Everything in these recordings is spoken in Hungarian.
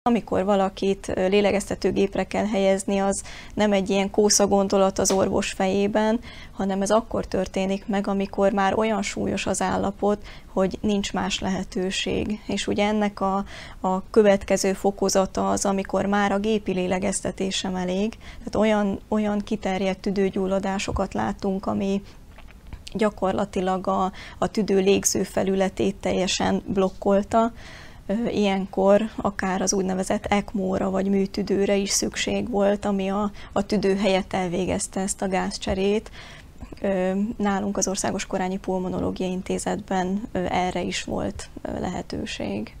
Amikor valakit lélegeztetőgépre kell helyezni, az nem egy ilyen kósza gondolat az orvos fejében, hanem ez akkor történik meg, amikor már olyan súlyos az állapot, hogy nincs más lehetőség. És ugye ennek a következő fokozata az, amikor már a gépi lélegeztetés sem elég. Tehát olyan kiterjedt tüdőgyulladásokat látunk, ami gyakorlatilag a tüdő légző felületét teljesen blokkolta. Ilyenkor akár az úgynevezett ECMO-ra vagy műtüdőre is szükség volt, ami a tüdő helyett elvégezte ezt a gázcserét. Nálunk az Országos Korányi Pulmonológiai Intézetben erre is volt lehetőség.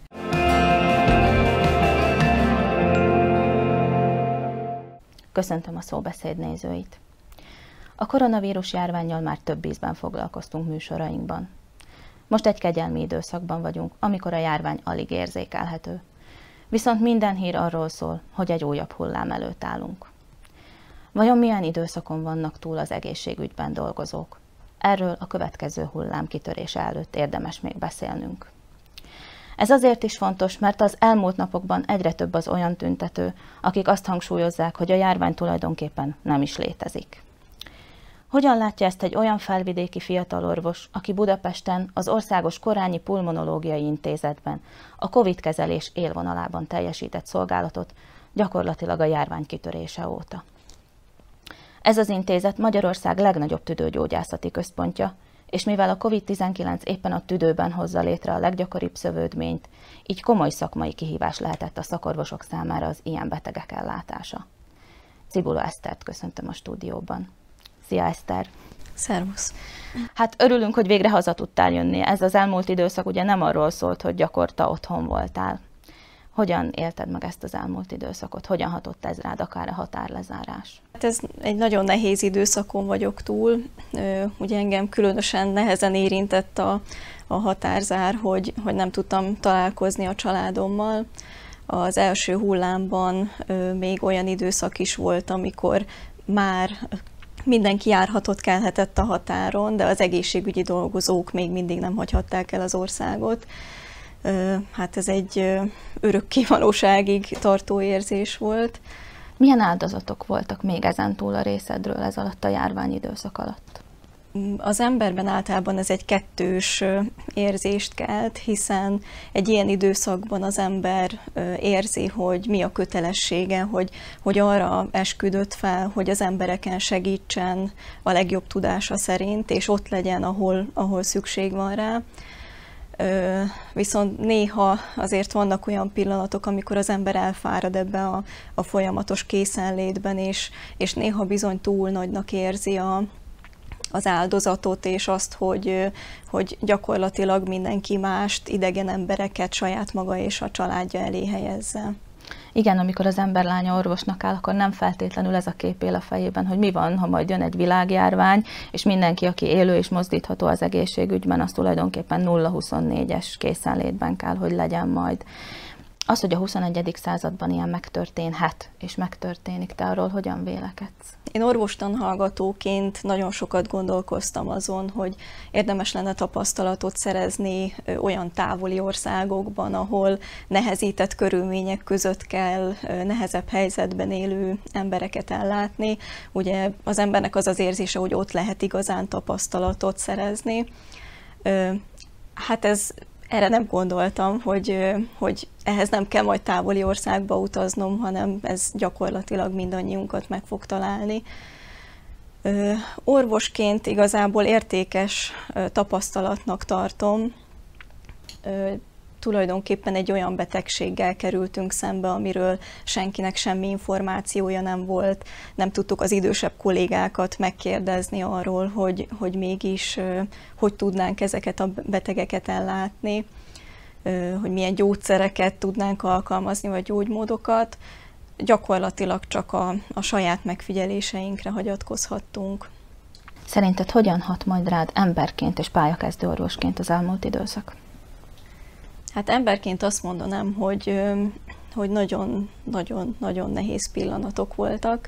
Köszöntöm a Szóbeszéd nézőit! A koronavírus járvánnyal már több ízben foglalkoztunk műsorainkban. Most egy kegyelmi időszakban vagyunk, amikor a járvány alig érzékelhető. Viszont minden hír arról szól, hogy egy újabb hullám előtt állunk. Vajon milyen időszakon vannak túl az egészségügyben dolgozók? Erről a következő hullám kitörése előtt érdemes még beszélnünk. Ez azért is fontos, mert az elmúlt napokban egyre több az olyan tüntető, akik azt hangsúlyozzák, hogy a járvány tulajdonképpen nem is létezik. Hogyan látja ezt egy olyan felvidéki fiatalorvos, aki Budapesten az Országos Korányi Pulmonológiai Intézetben a Covid-kezelés élvonalában teljesített szolgálatot gyakorlatilag a járvány kitörése óta? Ez az intézet Magyarország legnagyobb tüdőgyógyászati központja, és mivel a Covid-19 éppen a tüdőben hozza létre a leggyakoribb szövődményt, így komoly szakmai kihívás lehetett a szakorvosok számára az ilyen betegek ellátása. Cibula Esztert köszöntöm a stúdióban. Szia, Eszter! Szervusz! Hát örülünk, hogy végre haza tudtál jönni. Ez az elmúlt időszak ugye nem arról szólt, hogy gyakorta otthon voltál. Hogyan élted meg ezt az elmúlt időszakot? Hogyan hatott ez rád, akár a határlezárás? Hát ez egy nagyon nehéz időszakon vagyok túl. Ugye engem különösen nehezen érintett a határzár, hogy nem tudtam találkozni a családommal. Az első hullámban még olyan időszak is volt, amikor már mindenki járhatott, kelhetett a határon, de az egészségügyi dolgozók még mindig nem hagyhatták el az országot. Hát ez egy örökké valóságig tartó érzés volt. Milyen áldozatok voltak még ezen túl a részedről ez alatt a járványidőszak alatt? Az emberben általában ez egy kettős érzést kelt, hiszen egy ilyen időszakban az ember érzi, hogy mi a kötelessége, hogy arra esküdött fel, hogy az embereken segítsen a legjobb tudása szerint, és ott legyen, ahol szükség van rá. Viszont néha azért vannak olyan pillanatok, amikor az ember elfárad ebbe a folyamatos készenlétben, és néha bizony túl nagynak érzi az áldozatot, és azt, hogy gyakorlatilag mindenki mást, idegen embereket saját maga és a családja elé helyezze. Igen, amikor az ember lánya orvosnak áll, akkor nem feltétlenül ez a kép él a fejében, hogy mi van, ha majd jön egy világjárvány, és mindenki, aki élő és mozdítható az egészségügyben, az tulajdonképpen 0-24-es készenlétben kell, hogy legyen majd. Az, hogy a 21. században ilyen megtörténhet, és megtörténik, te arról hogyan vélekedsz? Én orvostanhallgatóként nagyon sokat gondolkoztam azon, hogy érdemes lenne tapasztalatot szerezni olyan távoli országokban, ahol nehezített körülmények között kell nehezebb helyzetben élő embereket ellátni. Ugye az embernek az az érzése, hogy ott lehet igazán tapasztalatot szerezni. Hát erre nem gondoltam, hogy ehhez nem kell majd távoli országba utaznom, hanem ez gyakorlatilag mindannyiunkat meg fog találni. Orvosként igazából értékes tapasztalatnak tartom. Tulajdonképpen egy olyan betegséggel kerültünk szembe, amiről senkinek semmi információja nem volt. Nem tudtuk az idősebb kollégákat megkérdezni arról, hogy mégis hogy tudnánk ezeket a betegeket ellátni, hogy milyen gyógyszereket tudnánk alkalmazni, vagy gyógymódokat. Gyakorlatilag csak a saját megfigyeléseinkre hagyatkozhattunk. Szerinted hogyan hat majd rád emberként és pályakezdő orvosként az elmúlt időszak? Hát emberként azt mondanám, hogy nagyon nehéz pillanatok voltak.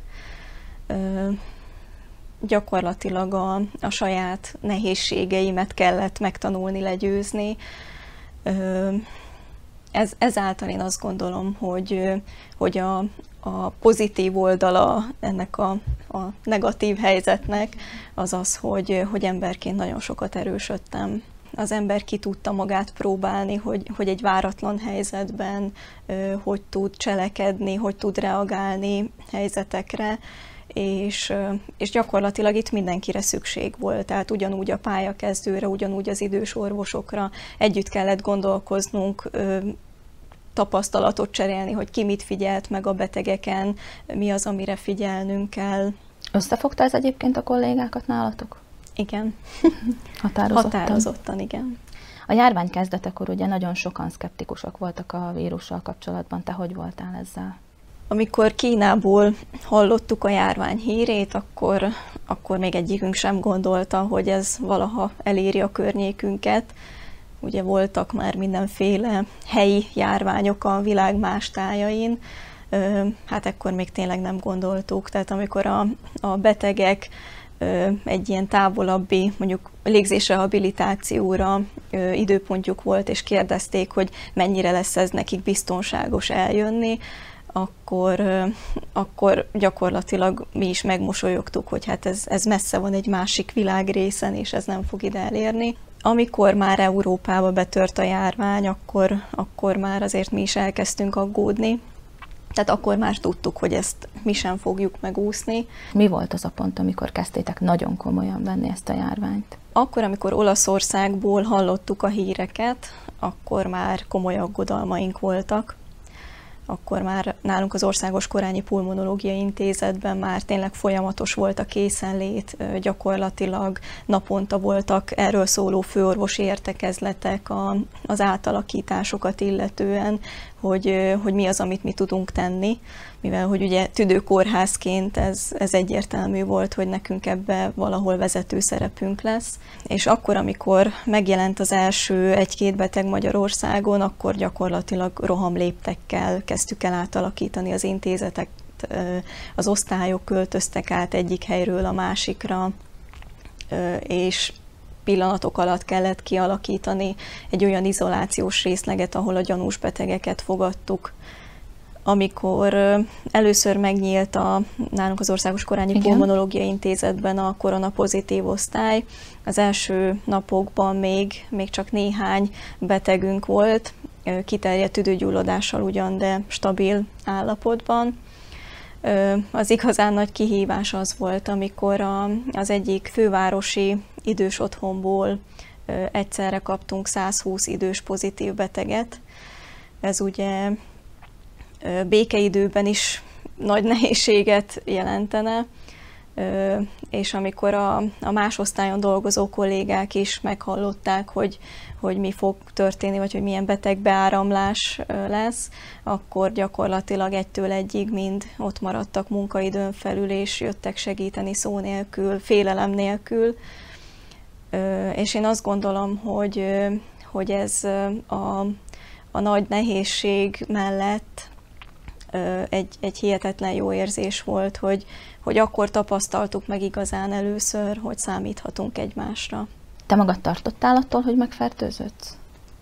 Gyakorlatilag a saját nehézségeimet kellett megtanulni legyőzni. Ezáltal én azt gondolom, hogy a pozitív oldala ennek a negatív helyzetnek az az, hogy emberként nagyon sokat erősödtem. Az ember ki tudta magát próbálni, hogy egy váratlan helyzetben hogy tud cselekedni, hogy tud reagálni helyzetekre, és gyakorlatilag itt mindenkire szükség volt. Tehát ugyanúgy a pályakezdőre, ugyanúgy az idős orvosokra együtt kellett gondolkoznunk, tapasztalatot cserélni, hogy ki mit figyelt meg a betegeken, mi az, amire figyelnünk kell. Összefogta ez egyébként a kollégákat nálatok? Igen. Határozottan, igen. A járvány kezdetekor ugye nagyon sokan szkeptikusak voltak a vírussal kapcsolatban. Te hogy voltál ezzel? Amikor Kínából hallottuk a járvány hírét, akkor még egyikünk sem gondolta, hogy ez valaha eléri a környékünket. Ugye voltak már mindenféle helyi járványok a világ más tájain, hát ekkor még tényleg nem gondoltuk. Tehát amikor a betegek egy ilyen távolabbi, mondjuk légzésrehabilitációra időpontjuk volt, és kérdezték, hogy mennyire lesz ez nekik biztonságos eljönni, akkor gyakorlatilag mi is megmosolyogtuk, hogy hát ez messze van egy másik világrészen, és ez nem fog ide elérni. Amikor már Európába betört a járvány, akkor már azért mi is elkezdtünk aggódni. Tehát akkor már tudtuk, hogy ezt mi sem fogjuk megúszni. Mi volt az a pont, amikor kezdtétek nagyon komolyan venni ezt a járványt? Akkor, amikor Olaszországból hallottuk a híreket, akkor már komoly aggodalmaink voltak. Akkor már nálunk az Országos Korányi Pulmonológiai Intézetben már tényleg folyamatos volt a készenlét, gyakorlatilag naponta voltak erről szóló főorvosi értekezletek az átalakításokat illetően, hogy mi az, amit mi tudunk tenni, mivel hogy ugye tüdőkórházként ez egyértelmű volt, hogy nekünk ebbe valahol vezető szerepünk lesz. És akkor, amikor megjelent az első 1-2 beteg Magyarországon, akkor gyakorlatilag rohamléptekkel kezdtük el átalakítani az intézetet, az osztályok költöztek át egyik helyről a másikra, és pillanatok alatt kellett kialakítani egy olyan izolációs részleget, ahol a gyanús betegeket fogadtuk. Amikor először megnyílt nálunk az Országos Korányi Pulmonológiai Intézetben a koronapozitív osztály, az első napokban még csak néhány betegünk volt, kiterjedt tüdőgyulladással ugyan, de stabil állapotban. Az igazán nagy kihívás az volt, amikor az egyik fővárosi idős otthonból egyszerre kaptunk 120 idős pozitív beteget. Ez ugye békeidőben is nagy nehézséget jelentene, és amikor a más osztályon dolgozó kollégák is meghallották, hogy mi fog történni, vagy hogy milyen betegbeáramlás lesz, akkor gyakorlatilag 1-től 1-ig mind ott maradtak munkaidőn felül, és jöttek segíteni szó nélkül, félelem nélkül. És én azt gondolom, hogy ez a nagy nehézség mellett egy hihetetlen jó érzés volt, hogy akkor tapasztaltuk meg igazán először, hogy számíthatunk egymásra. Te magad tartottál attól, hogy megfertőződsz?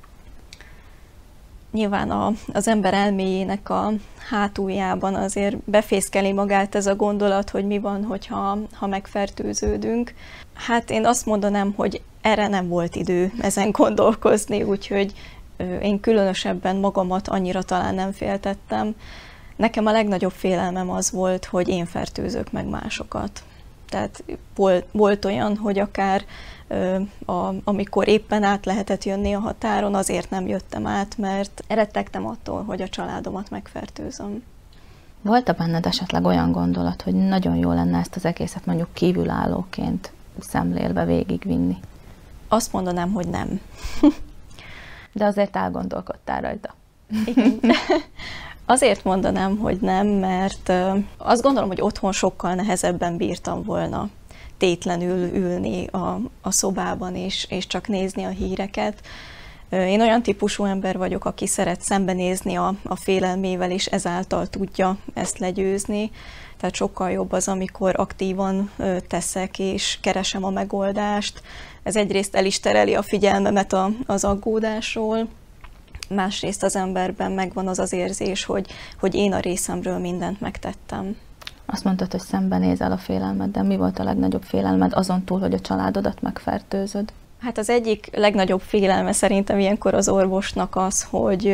Nyilván az ember elméjének a hátuljában azért befészkeli magát ez a gondolat, hogy mi van, ha megfertőződünk. Hát én azt mondanám, hogy erre nem volt idő ezen gondolkozni, úgyhogy én különösebben magamat annyira talán nem féltettem. Nekem a legnagyobb félelmem az volt, hogy én fertőzök meg másokat. Tehát volt olyan, hogy akár amikor éppen át lehetett jönni a határon, azért nem jöttem át, mert rettegtem attól, hogy a családomat megfertőzöm. Volt-e benned esetleg olyan gondolat, hogy nagyon jó lenne ezt az egészet mondjuk kívülállóként szemlélve végigvinni? Azt mondanám, hogy nem. De azért elgondolkodtál rajta. Igen. Azért mondanám, hogy nem, mert azt gondolom, hogy otthon sokkal nehezebben bírtam volna tétlenül ülni a szobában és csak nézni a híreket. Én olyan típusú ember vagyok, aki szeret szembenézni a félelmével, és ezáltal tudja ezt legyőzni. Tehát sokkal jobb az, amikor aktívan teszek és keresem a megoldást. Ez egyrészt el is tereli a figyelmemet az aggódásról, másrészt az emberben megvan az az érzés, hogy én a részemről mindent megtettem. Azt mondtad, hogy szembenézel a félelmeddel. Mi volt a legnagyobb félelmed azon túl, hogy a családodat megfertőzöd? Hát az egyik legnagyobb félelme szerintem ilyenkor az orvosnak az,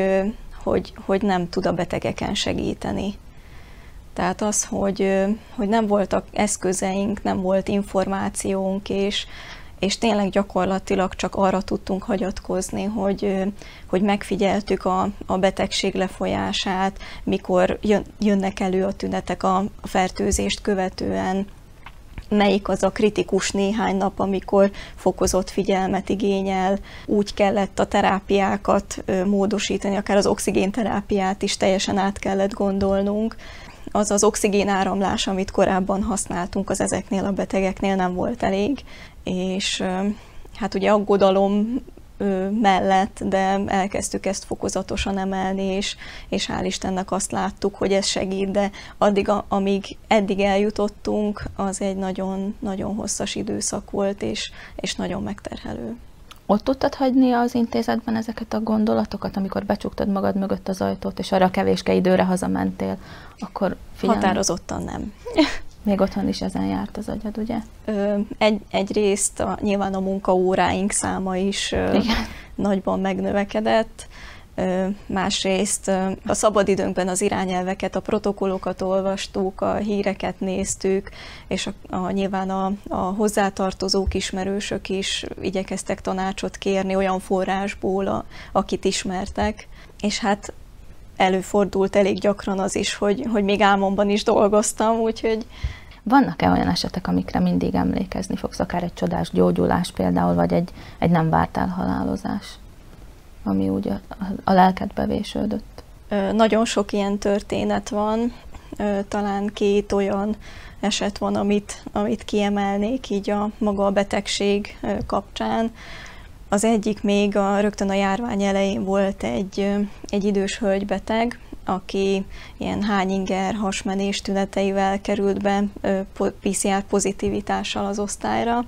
hogy nem tud a betegeken segíteni. Tehát az, hogy nem voltak eszközeink, nem volt információnk, és tényleg gyakorlatilag csak arra tudtunk hagyatkozni, hogy megfigyeltük a betegség lefolyását, mikor jönnek elő a tünetek a fertőzést követően, melyik az a kritikus néhány nap, amikor fokozott figyelmet igényel. Úgy kellett a terápiákat módosítani, akár az oxigénterápiát is teljesen át kellett gondolnunk. Az az oxigénáramlás, amit korábban használtunk, az ezeknél a betegeknél nem volt elég, és hát ugye aggodalom mellett, de elkezdtük ezt fokozatosan emelni, és hál' Istennek azt láttuk, hogy ez segít, de amíg eddig eljutottunk, az egy nagyon, nagyon hosszas időszak volt, és nagyon megterhelő. Ott tudtad hagyni az intézetben ezeket a gondolatokat, amikor becsuktad magad mögött az ajtót, és arra a kevéske időre hazamentél, akkor figyelni? Határozottan nem. Még otthon is ezen járt az agyad, ugye? Egyrészt nyilván a munkaóráink száma is nagyban megnövekedett, másrészt a szabadidőnkben az irányelveket, a protokollokat olvastuk, a híreket néztük, és nyilván a hozzátartozók, ismerősök is igyekeztek tanácsot kérni olyan forrásból, akit ismertek, és hát előfordult elég gyakran az is, hogy még álmomban is dolgoztam, úgyhogy... Vannak-e olyan esetek, amikre mindig emlékezni fogsz, akár egy csodás gyógyulás például, vagy egy nem várt elhalálozás, ami úgy a lelkedbe vésődött? Nagyon sok ilyen történet van, talán 2 olyan eset van, amit kiemelnék így maga a betegség kapcsán. Az egyik még rögtön a járvány elején volt egy idős hölgybeteg, aki ilyen hányinger, hasmenés tüneteivel került be PCR pozitivitással az osztályra,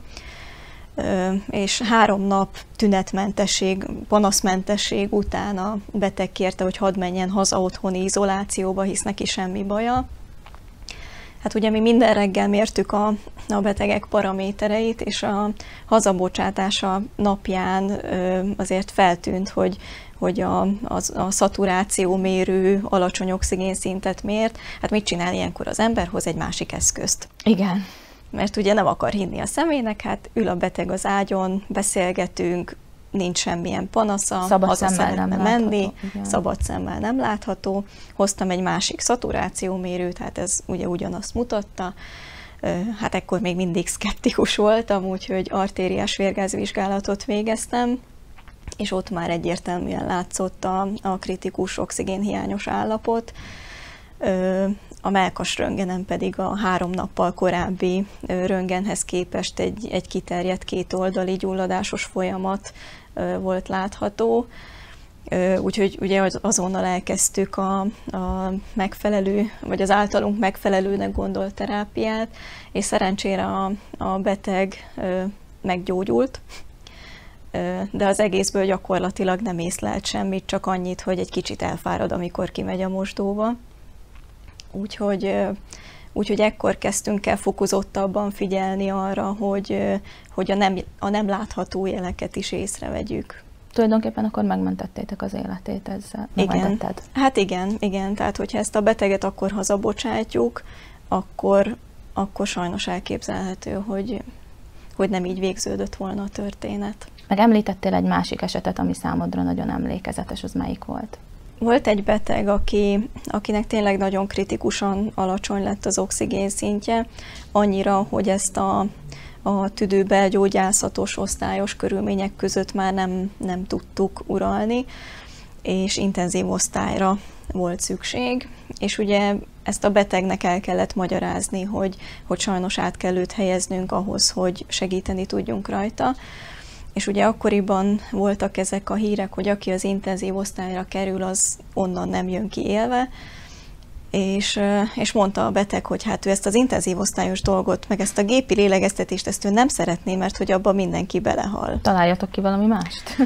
és 3 nap tünetmentesség, panaszmentesség után a beteg kérte, hogy hadd menjen haza otthoni izolációba, hisz neki semmi baja. Hát ugye mi minden reggel mértük a betegek paramétereit, és a hazabocsátása napján azért feltűnt, hogy a szaturációmérő alacsony oxigénszintet mért. Hát mit csinál ilyenkor az ember? Hoz egy másik eszközt. Igen. Mert ugye nem akar hinni a szemének, hát ül a beteg az ágyon, beszélgetünk, nincs semmilyen panasza, haza szeretne menni, szabad szemmel nem látható. Hoztam egy másik szaturációmérőt, hát ez ugye ugyanazt mutatta. Hát ekkor még mindig szkeptikus voltam, úgyhogy artériás vérgázvizsgálatot végeztem, és ott már egyértelműen látszott a kritikus oxigénhiányos állapot. A mellkas röntgenen pedig a 3 nappal korábbi röntgenhez képest egy kiterjedt 2 oldali gyulladásos folyamat volt látható. Úgyhogy ugye azonnal elkezdtük a megfelelő, vagy az általunk megfelelőnek gondolt terápiát, és szerencsére a beteg meggyógyult, de az egészből gyakorlatilag nem észlelt semmit, csak annyit, hogy egy kicsit elfárad, amikor kimegy a mosdóba. Úgyhogy ekkor kezdtünk el fokozottabban figyelni arra, hogy a nem látható jeleket is észrevegyük. Tulajdonképpen akkor megmentettétek az életét ezzel? Igen. Hát igen. Tehát, hogyha ezt a beteget akkor hazabocsátjuk, akkor sajnos elképzelhető, hogy nem így végződött volna a történet. Meg említettél egy másik esetet, ami számodra nagyon emlékezetes, az melyik volt? Volt egy beteg, akinek tényleg nagyon kritikusan alacsony lett az oxigén szintje, annyira, hogy ezt a tüdőbelgyógyászatos osztályos körülmények között már nem tudtuk uralni, és intenzív osztályra volt szükség, és ugye ezt a betegnek el kellett magyarázni, hogy sajnos át kell őt helyeznünk ahhoz, hogy segíteni tudjunk rajta. És ugye akkoriban voltak ezek a hírek, hogy aki az intenzív osztályra kerül, az onnan nem jön ki élve, és mondta a beteg, hogy hát ő ezt az intenzív osztályos dolgot, meg ezt a gépi lélegeztetést, ezt ő nem szeretné, mert hogy abban mindenki belehal. Találjatok ki valami mást?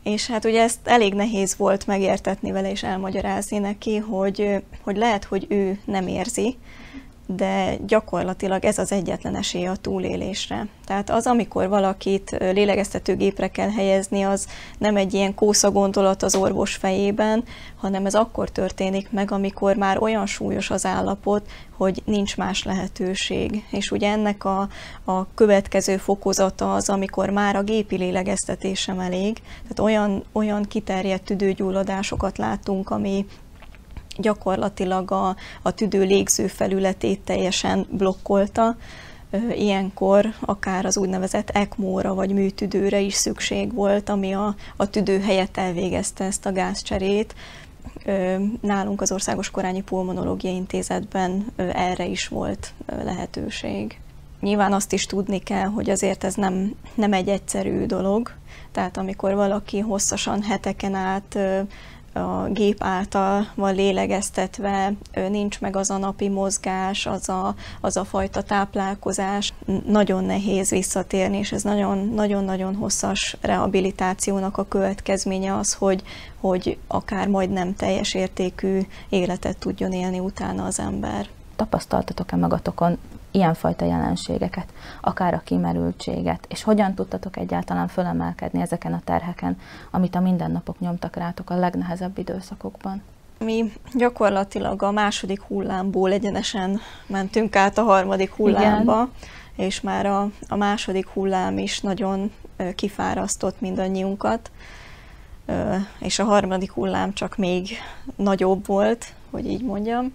És hát ugye ezt elég nehéz volt megértetni vele és elmagyarázni neki, hogy lehet, hogy ő nem érzi, de gyakorlatilag ez az egyetlen esély a túlélésre. Tehát az, amikor valakit lélegeztetőgépre kell helyezni, az nem egy ilyen kósza gondolat az orvos fejében, hanem ez akkor történik meg, amikor már olyan súlyos az állapot, hogy nincs más lehetőség. És ugye ennek a következő fokozata az, amikor már a gépi lélegeztetés sem elég. Tehát olyan kiterjedt tüdőgyulladásokat látunk, ami gyakorlatilag a tüdő légző felületét teljesen blokkolta. Ilyenkor akár az úgynevezett ECMO-ra vagy műtüdőre is szükség volt, ami a tüdő helyett elvégezte ezt a gázcserét. Nálunk az Országos Korányi Pulmonológiai Intézetben erre is volt lehetőség. Nyilván azt is tudni kell, hogy azért ez nem egy egyszerű dolog. Tehát amikor valaki hosszasan heteken át a gép által van lélegeztetve, nincs meg az a napi mozgás, az a fajta táplálkozás, nagyon nehéz visszatérni, és ez nagyon-nagyon hosszas rehabilitációnak a következménye az, hogy akár majdnem teljes értékű életet tudjon élni utána az ember. Tapasztaltatok-e magatokon ilyenfajta jelenségeket, akár a kimerültséget, és hogyan tudtatok egyáltalán fölemelkedni ezeken a terheken, amit a mindennapok nyomtak rátok a legnehezebb időszakokban? Mi gyakorlatilag a második hullámból egyenesen mentünk át a harmadik hullámba, igen. És már a második hullám is nagyon kifárasztott mindannyiunkat, és a harmadik hullám csak még nagyobb volt, hogy így mondjam.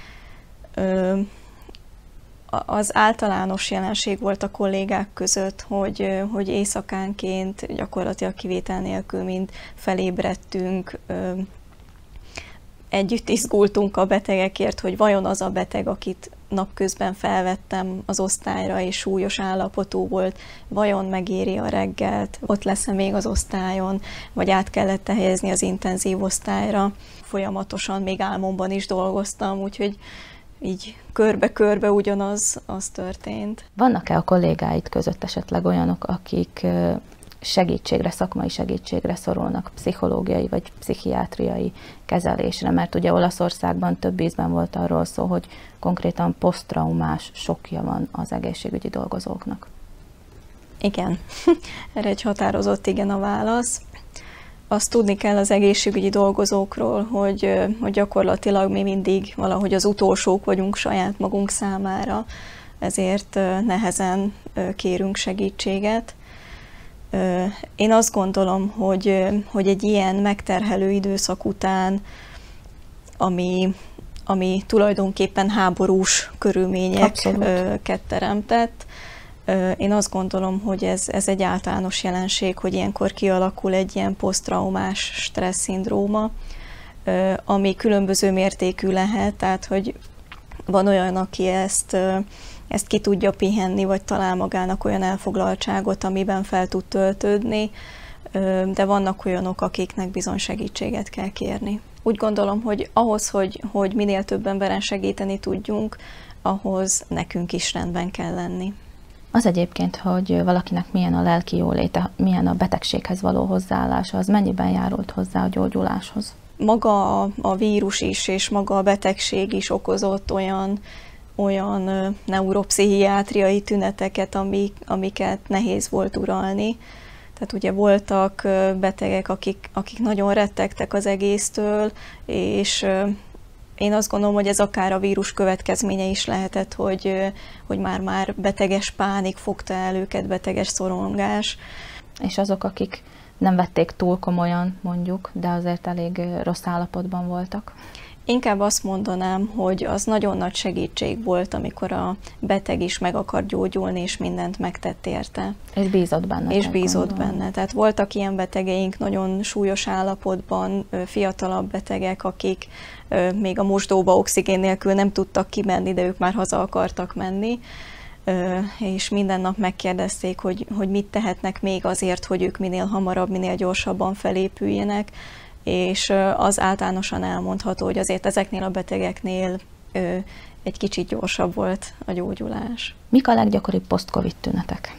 Az általános jelenség volt a kollégák között, hogy éjszakánként gyakorlatilag kivétel nélkül mind felébredtünk, együtt izgultunk a betegekért, hogy vajon az a beteg, akit napközben felvettem az osztályra, és súlyos állapotú volt, vajon megéri a reggelt, ott lesz-e még az osztályon, vagy át kellett helyezni az intenzív osztályra. Folyamatosan még álmomban is dolgoztam, úgyhogy így körbe-körbe ugyanaz az történt. Vannak-e a kollégáid között esetleg olyanok, akik segítségre, szakmai segítségre szorulnak, pszichológiai vagy pszichiátriai kezelésre? Mert ugye Olaszországban több ízben volt arról szó, hogy konkrétan poszttraumás sokja van az egészségügyi dolgozóknak. Igen, erre egy határozott igen a válasz. Azt tudni kell az egészségügyi dolgozókról, hogy gyakorlatilag mi mindig valahogy az utolsók vagyunk saját magunk számára, ezért nehezen kérünk segítséget. Én azt gondolom, hogy egy ilyen megterhelő időszak után, ami tulajdonképpen háborús körülményeket teremtett, én azt gondolom, hogy ez egy általános jelenség, hogy ilyenkor kialakul egy ilyen poszttraumás stressz-szindróma, ami különböző mértékű lehet, tehát hogy van olyan, aki ezt ki tudja pihenni, vagy talál magának olyan elfoglaltságot, amiben fel tud töltődni, de vannak olyanok, akiknek bizony segítséget kell kérni. Úgy gondolom, hogy ahhoz, hogy minél több emberen segíteni tudjunk, ahhoz nekünk is rendben kell lenni. Az egyébként, hogy valakinek milyen a lelki jóléte, milyen a betegséghez való hozzáállása, az mennyiben járult hozzá a gyógyuláshoz? Maga a vírus is, és maga a betegség is okozott olyan neuropszichiátriai tüneteket, amiket nehéz volt uralni. Tehát ugye voltak betegek, akik nagyon rettegtek az egésztől, és én azt gondolom, hogy ez akár a vírus következménye is lehetett, hogy már beteges pánik fogta el őket, beteges szorongás. És azok, akik nem vették túl komolyan, mondjuk, de azért elég rossz állapotban voltak? Inkább azt mondanám, hogy az nagyon nagy segítség volt, amikor a beteg is meg akar gyógyulni, és mindent megtett érte. És bízott benne. És bízott benne. Tehát voltak ilyen betegeink nagyon súlyos állapotban, fiatalabb betegek, akik még a mosdóba oxigén nélkül nem tudtak kimenni, de ők már haza akartak menni, és minden nap megkérdezték, hogy mit tehetnek még azért, hogy ők minél hamarabb, minél gyorsabban felépüljenek, és az általánosan elmondható, hogy azért ezeknél a betegeknél egy kicsit gyorsabb volt a gyógyulás. Mik a leggyakoribb post-covid tünetek?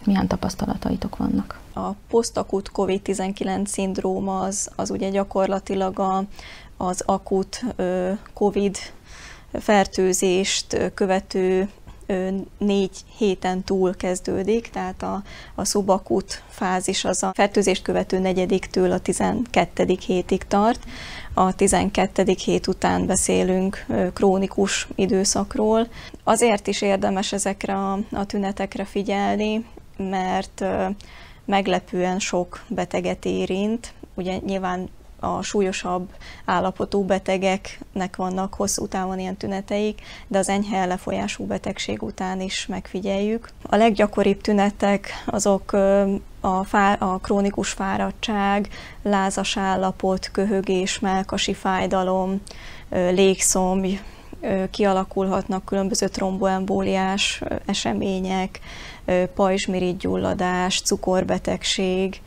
Milyen tapasztalataitok vannak? A posztakut COVID-19 szindróma az ugye gyakorlatilag az akut COVID fertőzést követő 4 héten túl kezdődik, tehát a szubakut fázis az a fertőzést követő 4-től a 12. hétig tart. A 12. hét után beszélünk krónikus időszakról. Azért is érdemes ezekre a tünetekre figyelni, mert meglepően sok beteget érint. Ugye nyilván a súlyosabb állapotú betegeknek vannak hosszú távon ilyen tüneteik, de az enyhe lefolyású betegség után is megfigyeljük. A leggyakoribb tünetek azok a krónikus fáradtság, lázas állapot, köhögés, mellkasi fájdalom, légszomj, kialakulhatnak különböző tromboembóliás események, pajzsmirigygyulladás, cukorbetegség,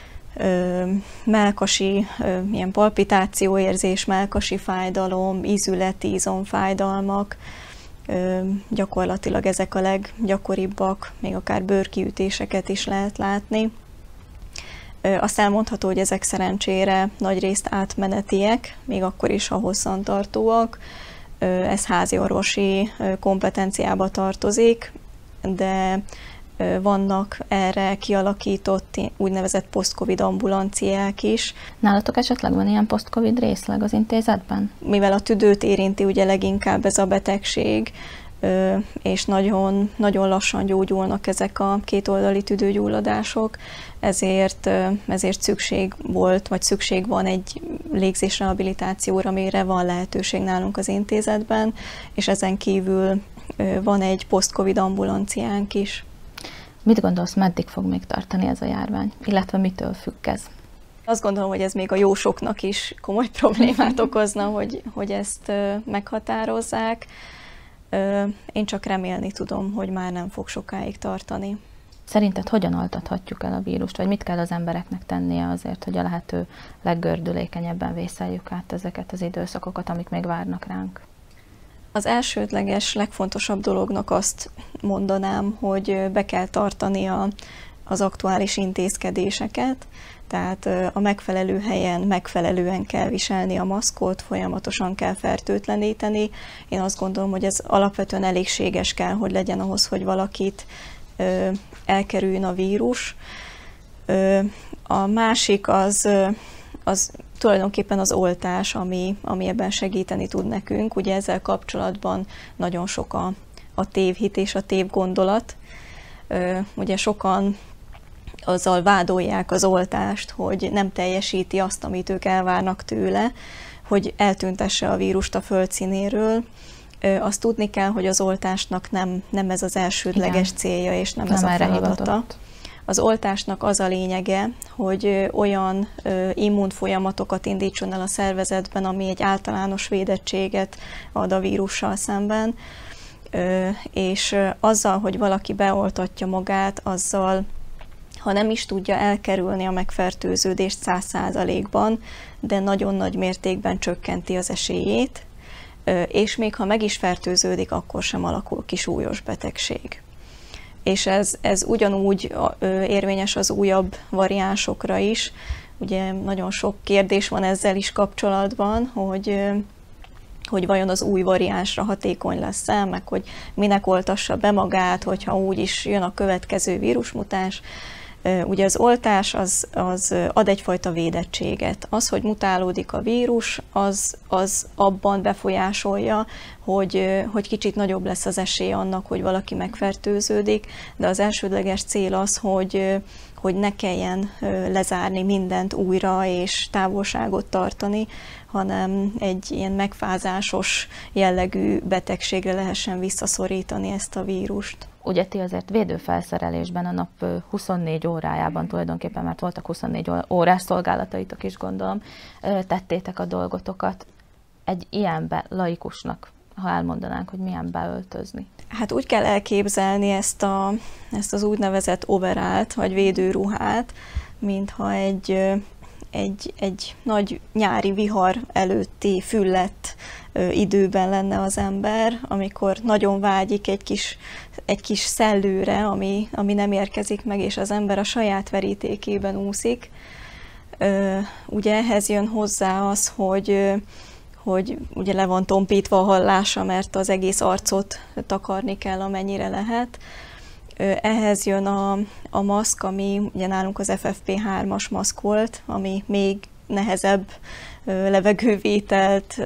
mellkasi ilyen palpitációérzés, mellkasi fájdalom, ízületi izomfájdalmak, gyakorlatilag ezek a leggyakoribbak, még akár bőrkiütéseket is lehet látni. Azt elmondható, hogy ezek szerencsére nagyrészt átmenetiek, még akkor is, ha hosszantartóak. Ez háziorvosi kompetenciába tartozik, de vannak erre kialakított úgynevezett post-covid ambulanciák is. Nálatok esetleg van ilyen post-covid részleg az intézetben? Mivel a tüdőt érinti ugye leginkább ez a betegség, és nagyon, nagyon lassan gyógyulnak ezek a kétoldali tüdőgyulladások, ezért szükség volt, vagy szükség van egy légzésrehabilitációra, amire van lehetőség nálunk az intézetben, és ezen kívül van egy post-covid ambulanciánk is. Mit gondolsz, meddig fog még tartani ez a járvány, illetve mitől függ ez? Azt gondolom, hogy ez még a jósoknak is komoly problémát okozna, hogy ezt meghatározzák. Én csak remélni tudom, hogy már nem fog sokáig tartani. Szerinted hogyan altathatjuk el a vírust, vagy mit kell az embereknek tennie azért, hogy a lehető leggördülékenyebben vészeljük át ezeket az időszakokat, amik még várnak ránk? Az elsődleges, legfontosabb dolognak azt mondanám, hogy be kell tartani az aktuális intézkedéseket, tehát a megfelelő helyen megfelelően kell viselni a maszkot, folyamatosan kell fertőtleníteni. Én azt gondolom, hogy ez alapvetően elégséges kell, hogy legyen ahhoz, hogy valakit elkerüljön a vírus. A másik az tulajdonképpen az oltás, ami ebben segíteni tud nekünk. Ugye ezzel kapcsolatban nagyon sok a tévhit és a tévgondolat. Ugye sokan azzal vádolják az oltást, hogy nem teljesíti azt, amit ők elvárnak tőle, hogy eltüntesse a vírust a földszínéről. Azt tudni kell, hogy az oltásnak nem ez az elsődleges célja, és nem ez a feladata. Az oltásnak az a lényege, hogy olyan immunfolyamatokat indítson el a szervezetben, ami egy általános védettséget ad a vírussal szemben, és azzal, hogy valaki beoltatja magát, azzal, ha nem is tudja elkerülni a megfertőződést 100%-ban, de nagyon nagy mértékben csökkenti az esélyét, és még ha meg is fertőződik, akkor sem alakul ki súlyos betegség. És ez ugyanúgy érvényes az újabb variánsokra is. Ugye nagyon sok kérdés van ezzel is kapcsolatban, hogy vajon az új variánsra hatékony lesz-e, meg hogy minek oltassa be magát, hogyha úgyis jön a következő vírusmutáns. Ugye az oltás az ad egyfajta védettséget. Az, hogy mutálódik a vírus, az abban befolyásolja, hogy kicsit nagyobb lesz az esély annak, hogy valaki megfertőződik, de az elsődleges cél az, hogy ne kelljen lezárni mindent újra és távolságot tartani, hanem egy ilyen megfázásos jellegű betegségre lehessen visszaszorítani ezt a vírust. Ugye ti azért védőfelszerelésben a nap 24 órájában tulajdonképpen, mert voltak 24 órás szolgálataitok is, gondolom, tettétek a dolgotokat. Egy ilyenbe laikusnak, ha elmondanánk, hogy milyen beöltözni? Hát úgy kell elképzelni ezt az úgynevezett overallt, vagy védőruhát, mintha egy nagy nyári vihar előtti füllett időben lenne az ember, amikor nagyon vágyik egy kis szellőre, ami nem érkezik meg, és az ember a saját verítékében úszik. Ugye ehhez jön hozzá az, hogy ugye le van tompítva a hallása, mert az egész arcot takarni kell, amennyire lehet. Ehhez jön a maszk, ami ugye nálunk az FFP3-as maszk volt, ami még nehezebb levegővételt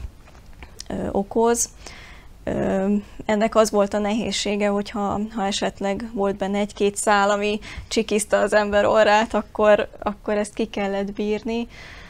okoz. Ennek az volt a nehézsége, hogyha esetleg volt benne egy-két szál, ami csikizta az ember orrát, akkor ezt ki kellett bírni.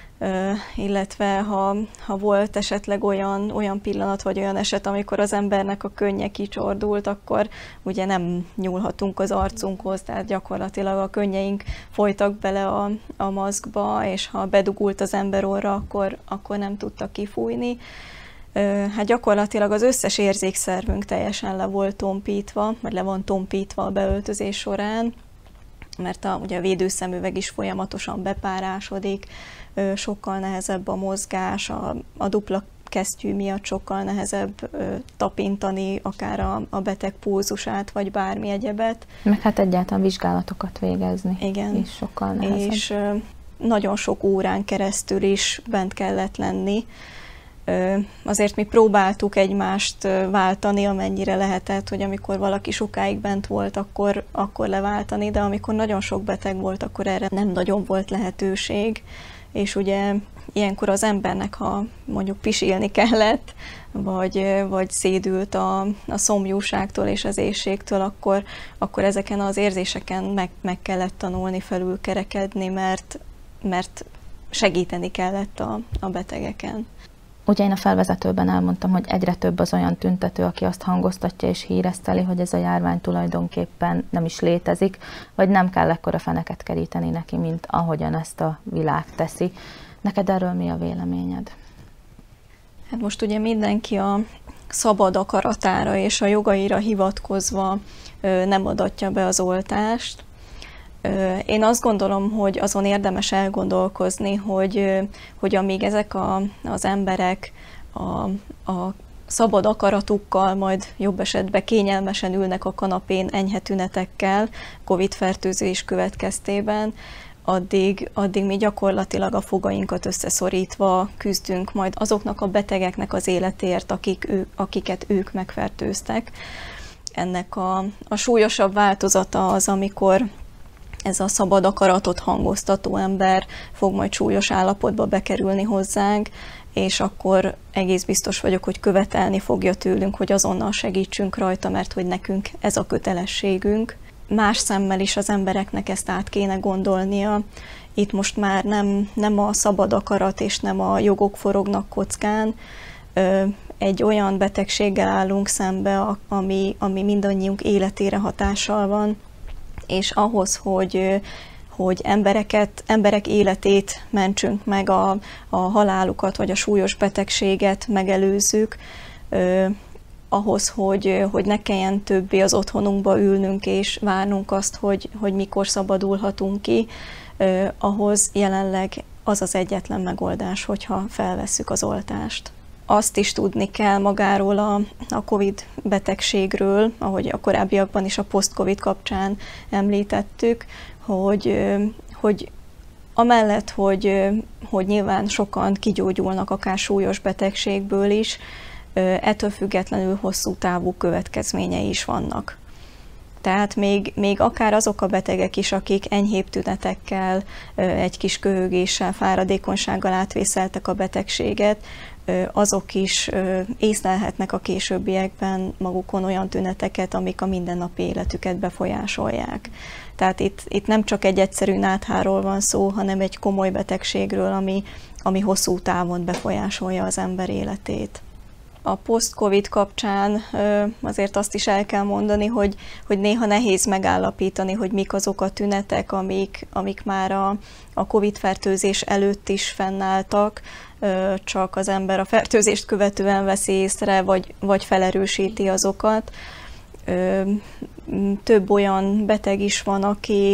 Illetve ha volt esetleg olyan pillanat, vagy olyan eset, amikor az embernek a könnye kicsordult, akkor ugye nem nyúlhatunk az arcunkhoz, tehát gyakorlatilag a könnyeink folytak bele a maszkba, és ha bedugult az ember orra, akkor nem tudta kifújni. Hát gyakorlatilag az összes érzékszervünk teljesen le volt tompítva, vagy le van tompítva a beöltözés során, mert ugye a védőszemüveg is folyamatosan bepárásodik, sokkal nehezebb a mozgás, a dupla kesztyű miatt sokkal nehezebb tapintani akár a beteg pulzusát, vagy bármi egyebet. Meg hát egyáltalán vizsgálatokat végezni. Igen. És sokkal nehezebb. És nagyon sok órán keresztül is bent kellett lenni. Azért mi próbáltuk egymást váltani, amennyire lehetett, hogy amikor valaki sokáig bent volt, akkor leváltani, de amikor nagyon sok beteg volt, akkor erre nem nagyon volt lehetőség. És ugye ilyenkor az embernek, ha mondjuk pisilni kellett, vagy szédült a szomjúságtól és az éhségtől, akkor ezeken az érzéseken meg kellett tanulni felülkerekedni, mert segíteni kellett a betegeken. Ugye én a felvezetőben elmondtam, hogy egyre több az olyan tüntető, aki azt hangoztatja és híreszteli, hogy ez a járvány tulajdonképpen nem is létezik, vagy nem kell ekkora feneket keríteni neki, mint ahogyan ezt a világ teszi. Neked erről mi a véleményed? Hát most ugye mindenki a szabad akaratára és a jogaira hivatkozva nem adatja be az oltást. Én azt gondolom, hogy azon érdemes elgondolkozni, hogy amíg ezek az emberek a szabad akaratukkal, majd jobb esetben kényelmesen ülnek a kanapén enyhe tünetekkel, Covid-fertőzés következtében, addig mi gyakorlatilag a fogainkat összeszorítva küzdünk majd azoknak a betegeknek az életért, akiket ők megfertőztek. Ennek a súlyosabb változata az, amikor ez a szabad akaratot hangoztató ember fog majd súlyos állapotba bekerülni hozzánk, és akkor egész biztos vagyok, hogy követelni fogja tőlünk, hogy azonnal segítsünk rajta, mert hogy nekünk ez a kötelességünk. Más szemmel is az embereknek ezt át kéne gondolnia. Itt most már nem a szabad akarat és nem a jogok forognak kockán. Egy olyan betegséggel állunk szembe, ami mindannyiunk életére hatással van, és ahhoz, hogy emberek életét mentsünk meg, a halálukat vagy a súlyos betegséget megelőzzük, ahhoz, hogy ne kelljen többé az otthonunkba ülnünk és várnunk azt, hogy mikor szabadulhatunk ki, ahhoz jelenleg az az egyetlen megoldás, hogyha felvesszük az oltást. Azt is tudni kell magáról a Covid betegségről, ahogy a korábbiakban is a post-Covid kapcsán említettük, hogy amellett, hogy nyilván sokan kigyógyulnak akár súlyos betegségből is, ettől függetlenül hosszú távú következményei is vannak. Tehát még akár azok a betegek is, akik enyhébb tünetekkel, egy kis köhögéssel, fáradékonysággal átvészeltek a betegséget, azok is észlelhetnek a későbbiekben magukon olyan tüneteket, amik a mindennapi életüket befolyásolják. Tehát itt nem csak egy egyszerű nátháról van szó, hanem egy komoly betegségről, ami hosszú távon befolyásolja az ember életét. A post-Covid kapcsán azért azt is el kell mondani, hogy néha nehéz megállapítani, hogy mik azok a tünetek, amik már a Covid-fertőzés előtt is fennálltak, csak az ember a fertőzést követően veszi észre, vagy felerősíti azokat. Több olyan beteg is van,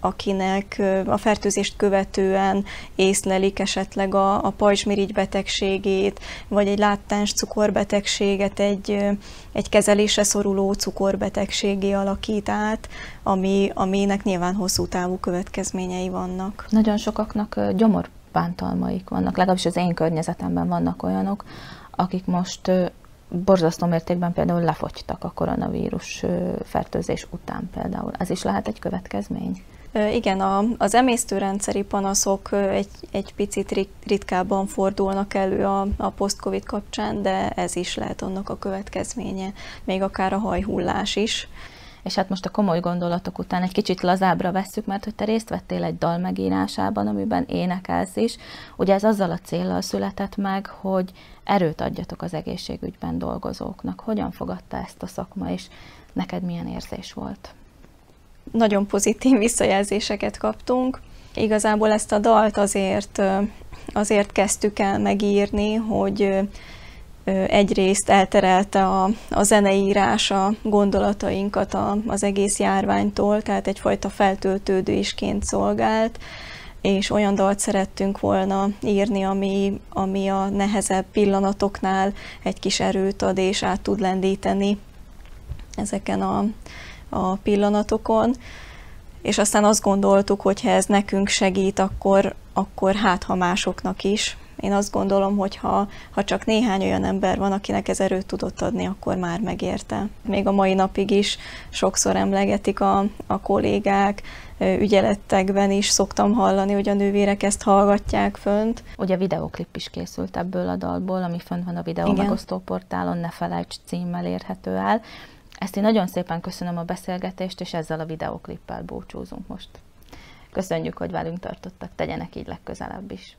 akinek a fertőzést követően észlelik esetleg a pajzsmirigy betegségét, vagy egy láttáns cukorbetegséget egy kezelésre szoruló cukorbetegségé alakít át, aminek nyilván hosszú távú következményei vannak. Nagyon sokaknak gyomorbántalmaik vannak, legalábbis az én környezetemben vannak olyanok, akik most borzasztó mértékben például lefogytak a koronavírus fertőzés után például. Ez is lehet egy következmény? Igen, az emésztőrendszeri panaszok egy picit ritkábban fordulnak elő a post-covid kapcsán, de ez is lehet annak a következménye, még akár a hajhullás is. És hát most a komoly gondolatok után egy kicsit lazábbra vesszük, mert hogy te részt vettél egy dal megírásában, amiben énekelsz is. Ugye ez azzal a céllal született meg, hogy erőt adjatok az egészségügyben dolgozóknak. Hogyan fogadta ezt a szakma, és neked milyen érzés volt? Nagyon pozitív visszajelzéseket kaptunk. Igazából ezt a dalt azért kezdtük el megírni, hogy egyrészt elterelte a zeneírás a gondolatainkat az egész járványtól, tehát egyfajta feltöltődésként szolgált, és olyan dalt szerettünk volna írni, ami a nehezebb pillanatoknál egy kis erőt ad és át tud lendíteni ezeken a pillanatokon. És aztán azt gondoltuk, hogy ha ez nekünk segít, akkor hát ha másoknak is. Én azt gondolom, hogy ha csak néhány olyan ember van, akinek ez erőt tudott adni, akkor már megérte. Még a mai napig is sokszor emlegetik a kollégák, ügyeletekben is szoktam hallani, hogy a nővérek ezt hallgatják fönt. Ugye videóklip is készült ebből a dalból, ami fönt van a videó megosztó portálon, Ne felejts címmel érhető el. Ezt én nagyon szépen köszönöm a beszélgetést, és ezzel a videóklippel búcsúzunk most. Köszönjük, hogy velünk tartottak, tegyenek így legközelebb is.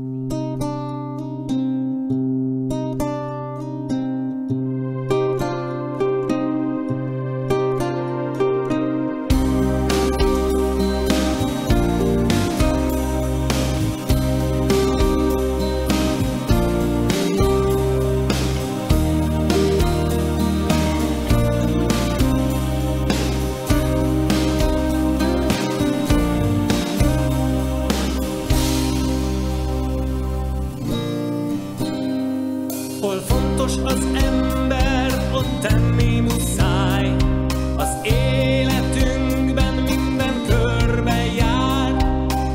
Hol fontos az ember, ott tenni muszáj. Az életünkben minden körbe jár.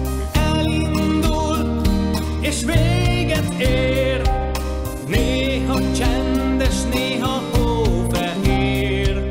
Elindul és véget ér. Néha csendes, néha hófehér.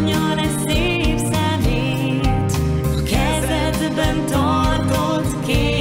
Tartott ki